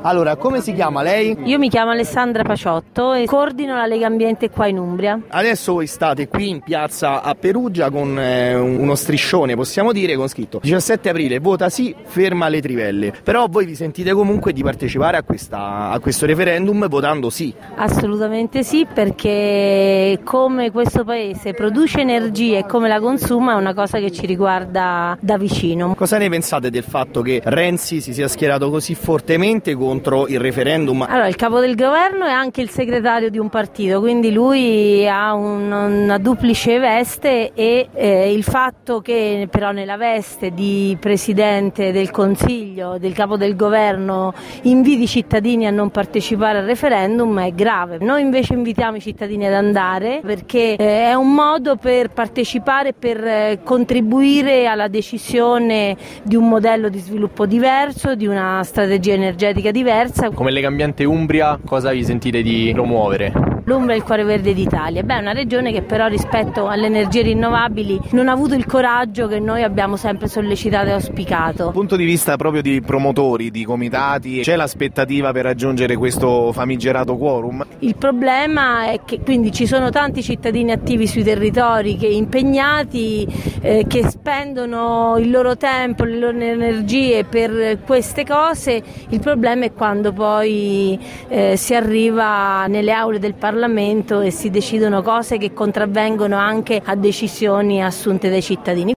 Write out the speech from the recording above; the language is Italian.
Allora, come si chiama lei? Io mi chiamo Alessandra Paciotto e coordino la Lega Ambiente qua in Umbria. Adesso voi state qui in piazza a Perugia con uno striscione, possiamo dire, con scritto 17 aprile, vota sì, ferma le trivelle. Però voi vi sentite comunque di partecipare a questo referendum votando sì? Assolutamente sì, perché come questo paese produce energia e come la consuma è una cosa che ci riguarda da vicino. Cosa ne pensate del fatto che Renzi si sia schierato così fortemente contro il referendum? Allora, il capo del governo è anche il segretario di un partito, quindi lui ha una duplice veste e il fatto che però nella veste di Presidente del Consiglio, del capo del governo, inviti i cittadini a non partecipare al referendum è grave. Noi invece invitiamo i cittadini ad andare perché è un modo per partecipare, per contribuire alla decisione di un modello di sviluppo diverso, di una strategia energetica diversa. Come Lega Ambiente Umbria, cosa vi sentite di promuovere? L'Umbria è il cuore verde d'Italia. È una regione che però rispetto alle energie rinnovabili non ha avuto il coraggio che noi abbiamo sempre sollecitato e auspicato. Dal punto di vista proprio di promotori, di comitati, c'è l'aspettativa per raggiungere questo famigerato quorum? Il problema è che quindi ci sono tanti cittadini attivi sui territori che impegnati, che spendono il loro tempo, le loro energie per queste cose. Il problema è quando poi si arriva nelle aule del Parlamento e si decidono cose che contravvengono anche a decisioni assunte dai cittadini.